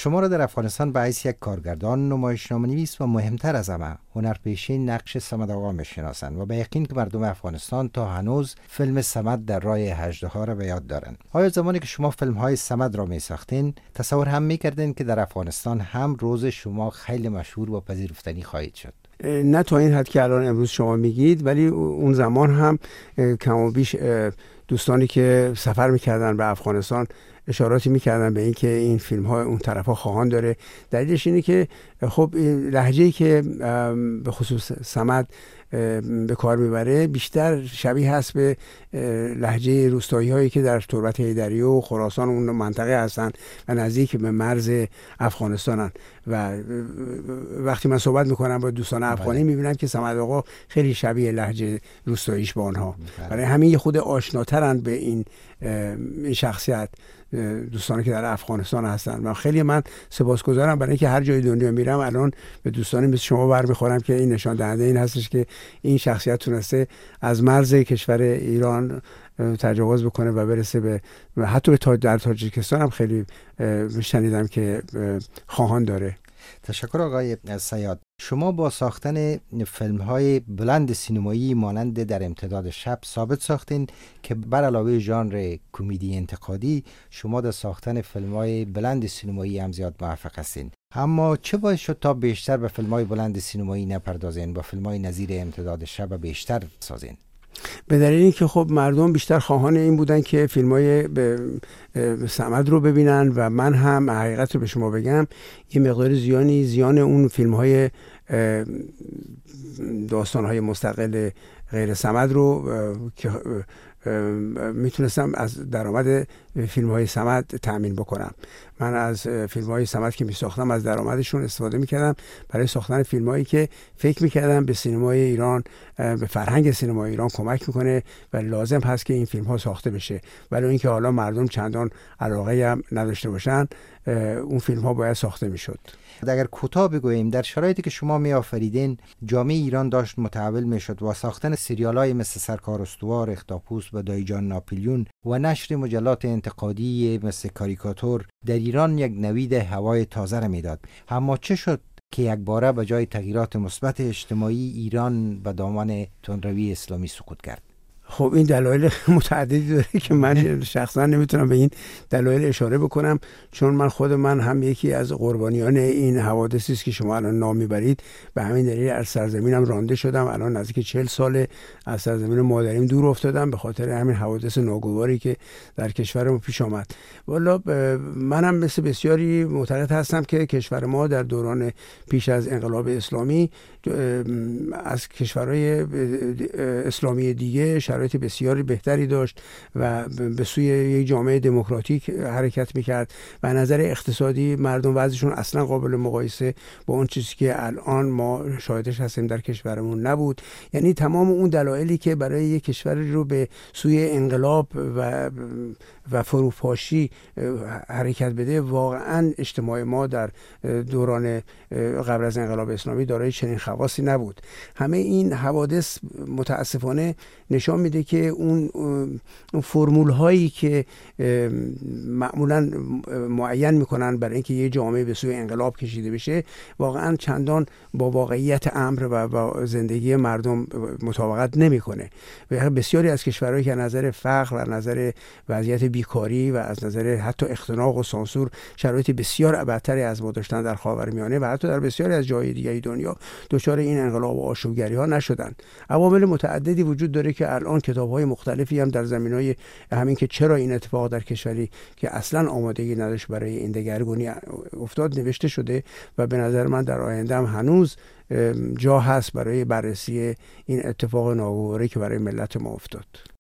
شما را در افغانستان به حیث یک کارگردان، نمایشنامه‌نویس و مهمتر از همه هنرپیشه نقش صمد آقا میشناسند و به یقین که مردم افغانستان تا هنوز فیلم صمد در راه اژدها را به یاد دارند. آیا زمانی که شما فیلم‌های صمد را می‌ساختین تصور هم می‌کردین که در افغانستان هم روز شما خیلی مشهور و پذیرفتنی خواهید شد؟ نه تا این حد که الان امروز شما میگید، ولی اون زمان هم کم و بیش دوستانی که سفر میکردن به افغانستان اشاراتی میکردن به این که این فیلم ها اون طرف ها خواهان داره. دلیلش اینه که خب لهجه‌ای که به خصوص صمد به کار میبره بیشتر شبیه هست به لهجه روستایی هایی که در تربت حیدری و خراسان اون منطقه هستن و نزدیک به مرز افغانستانن. و وقتی من صحبت میکنم با دوستان افغانی میبینم که صمد آقا خیلی شبیه لهجه روستاییش با آنها، برای همین یه خود آشناترن به این شخصیت دوستانی که در افغانستان هستن. و خیلی من سپاسگزارم برای اینکه هر جای دنیا میرم الان به دوستانی مثل شما برمیخورم که این نشان دهنده این هستش که این شخصیت تونسته از مرز کشور ایران تجاوز بکنه و برسه به حتی در تاجیکستان هم خیلی شنیدم که خواهان داره. تشکر آقای صیاد. شما با ساختن فیلم‌های بلند سینمایی مانند در امتداد شب ثابت ساختین که بر علاوه ژانر کمدی انتقادی شما در ساختن فیلم‌های بلند سینمایی هم زیاد موفق هستین. اما چه باعث شد تا بیشتر به فیلم‌های بلند سینمایی نپردازین، با فیلم‌های نظیر امتداد شب بیشتر سازین؟ به دلیل اینکه خب مردم بیشتر خواهان این بودن که فیلم‌های صمد رو ببینن و من هم حقیقت رو به شما بگم یه مقدار زیان اون فیلم‌های داستان‌های مستقل غیر صمد رو که میتونستم از درآمد فیلم‌های صمد تأمین بکنم. من از فیلم‌های صمد که می‌ساختم از درآمدشون استفاده می‌کردم برای ساختن فیلم‌هایی که فکر می‌کردم به سینمای ایران، به فرهنگ سینمای ایران کمک می‌کنه و لازم هست که این فیلم‌ها ساخته بشه. ولی اینکه حالا مردم چندان علاقه هم نداشته باشن، اون فیلم‌ها باید ساخته می‌شد. اگر کوتاه بگوییم در شرایطی که شما می آفریدین جامعه ایران داشت متحول می شد و ساختن سریال‌های مثل سرکار استوار، اختاپوس و دایجان ناپلیون و نشر مجلات انتقادی مثل کاریکاتور در ایران یک نوید هوای تازه را میداد. اما چه شد که یک باره به جای تغییرات مثبت اجتماعی ایران به دامان تندروی اسلامی سقوط کرد؟ خب این دلایل متعددی داره که من شخصا نمیتونم به این دلایل اشاره بکنم، چون من خود من هم یکی از قربانیان این حوادثی است که شما الان نام میبرید. به همین دلیل از سرزمینم رانده شدم. الان نزدیک 40 سال از سرزمین مادریم دور افتادم به خاطر همین حوادث ناگواری که در کشورم پیش آمد. والا منم مثل بسیاری معتقد هستم که کشور ما در دوران پیش از انقلاب اسلامی از کشورهای اسلامی دیگه شرایط بسیاری بهتری داشت و به سوی یک جامعه دموکراتیک حرکت میکرد و نظر اقتصادی مردم وضعشون اصلا قابل مقایسه با اون چیزی که الان ما شاهدش هستیم در کشورمون نبود. یعنی تمام اون دلایلی که برای یک کشوری رو به سوی انقلاب و فروپاشی حرکت بده، واقعا اجتماع ما در دوران قبل از انقلاب اسلامی دارای چنین خواصی نبود. همه این حوادث متاسفانه نشان میده که اون فرمول هایی که معمولا معین میکنن برای اینکه یه جامعه به سوی انقلاب کشیده بشه واقعا چندان با واقعیت امر و با زندگی مردم مطابقت نمیکنه. بسیاری از کشورهایی که از نظر فقر و از نظر وضعیت بیکاری و از نظر حتی اختناق و سانسور شرایط بسیار بدتری از ما داشتن در خاورمیانه و حتی در بسیاری از جای دیگه دنیا دچار این انقلاب و آشوبگری ها نشدن. عوامل متعددی وجود داره که الان کتاب‌های مختلفی هم در زمینه‌های همین که چرا این اتفاق در کشوری که اصلا آمادگی نداشت برای این دگرگونی افتاد نوشته شده و به نظر من در آینده هم هنوز جا هست برای بررسی این اتفاق ناگواری که برای ملت ما افتاد.